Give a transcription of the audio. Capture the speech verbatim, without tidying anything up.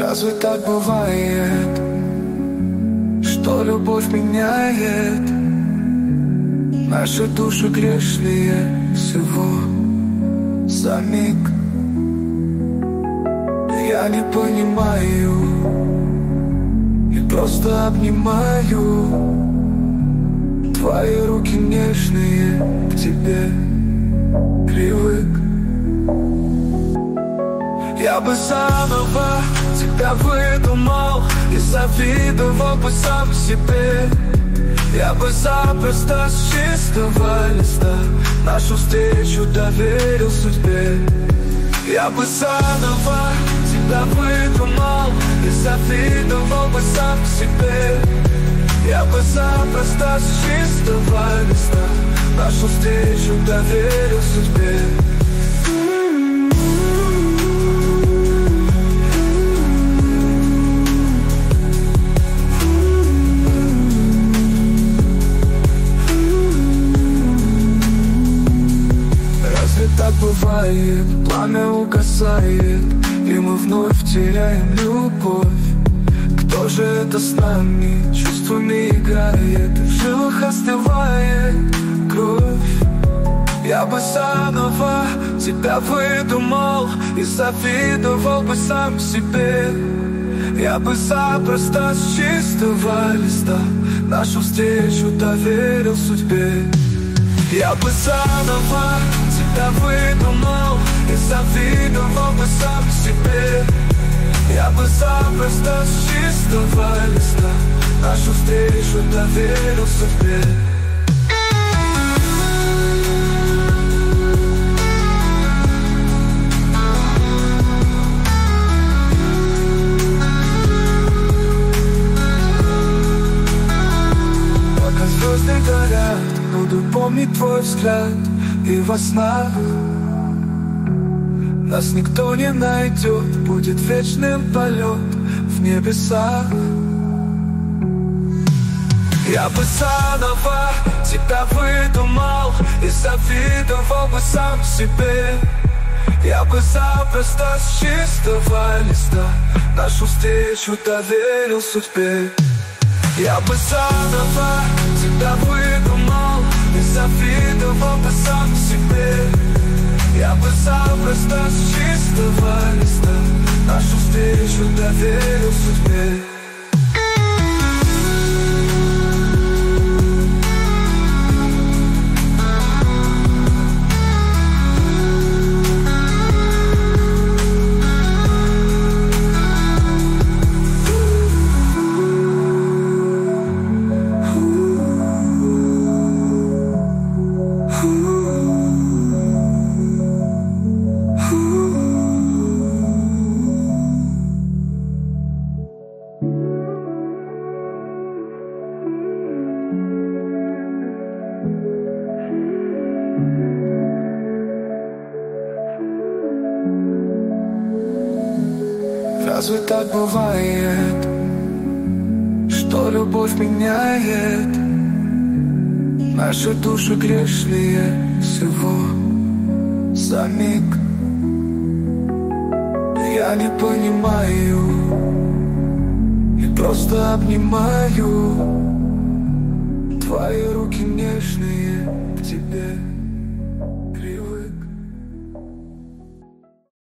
Разве так бывает, что любовь меняет наши души грешные всего за миг? Я не понимаю и просто обнимаю твои руки нежные, к тебе привык. Я бы заново тебя выдумал и завидовал бы сам себе. Я бы запросто с чистого листа нашу встречу доверил судьбе. Я бы заново тебя выдумал и завидовал бы сам себе. Я бы запросто с чистого листа нашу встречу доверил судьбе. Так бывает, пламя угасает, и мы вновь теряем любовь. Кто же это с нами чувствами играет, и в жилах остывает кровь? Я бы заново тебя выдумал и завидовал бы сам себе. Я бы запросто с чистого листа нашу встречу доверил судьбе. Я бы заново тебя выдумал и завидовал бы сам себе. Я бы запросто с чистого листа нашу встречу доверил судьбе. Пока звезды горят, буду помнить твой взгляд. И во снах нас никто не найдет, будет вечным полет в небесах. Я бы заново тебя выдумал и завидовал бы сам себе. Я бы запросто с чистого листа нашу встречу доверил судьбе. Я бы заново тебя выдумал и завидовал бы сам себе. Я бы запросто с чистого листа нашу встречу доверил судьбе. Разве так бывает, что любовь меняет наши души грешные всего за миг? Я не понимаю и просто обнимаю твои руки нежные, к тебе